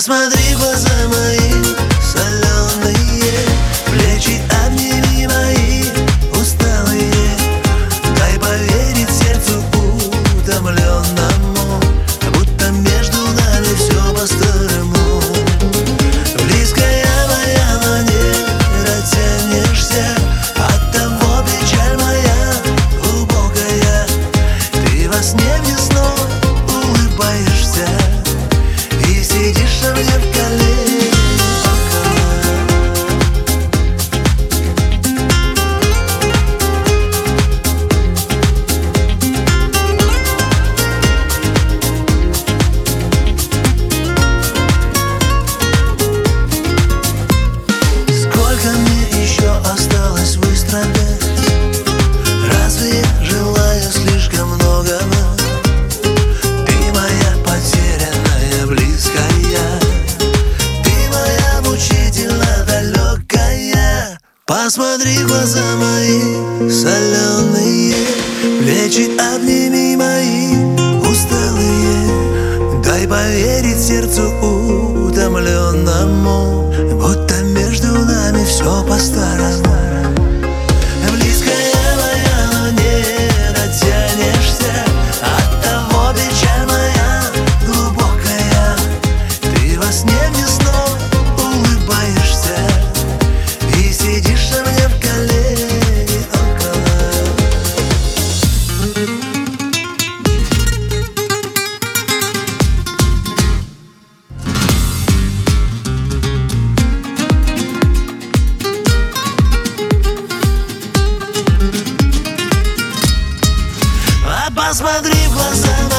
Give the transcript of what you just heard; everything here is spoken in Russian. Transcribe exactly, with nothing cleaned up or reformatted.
Посмотри в глаза мои соленые, плечи обними мои усталые. Дай поверить сердцу утомленному, будто между нами все по-старому. Близкая моя, но не дотянешься, оттого печаль моя глубокая. Ты во сне мне снова улыбаешься и сидишь мне в коленях. Сколько мне еще осталось выстрадать? Разве я желаю слишком многого? Ты моя потерянная близкая, ты моя мучительно далекая. Посмотри в глаза мои соленые, плечи обними мои усталые. Дай поверить сердцу утомленному, будто между нами все по-старому. Близкая моя, но не дотянешься, оттого печаль моя глубокая. Ты во сне мне снова улыбаешься и сидишь мне в коленях около. Посмотри в глаза мои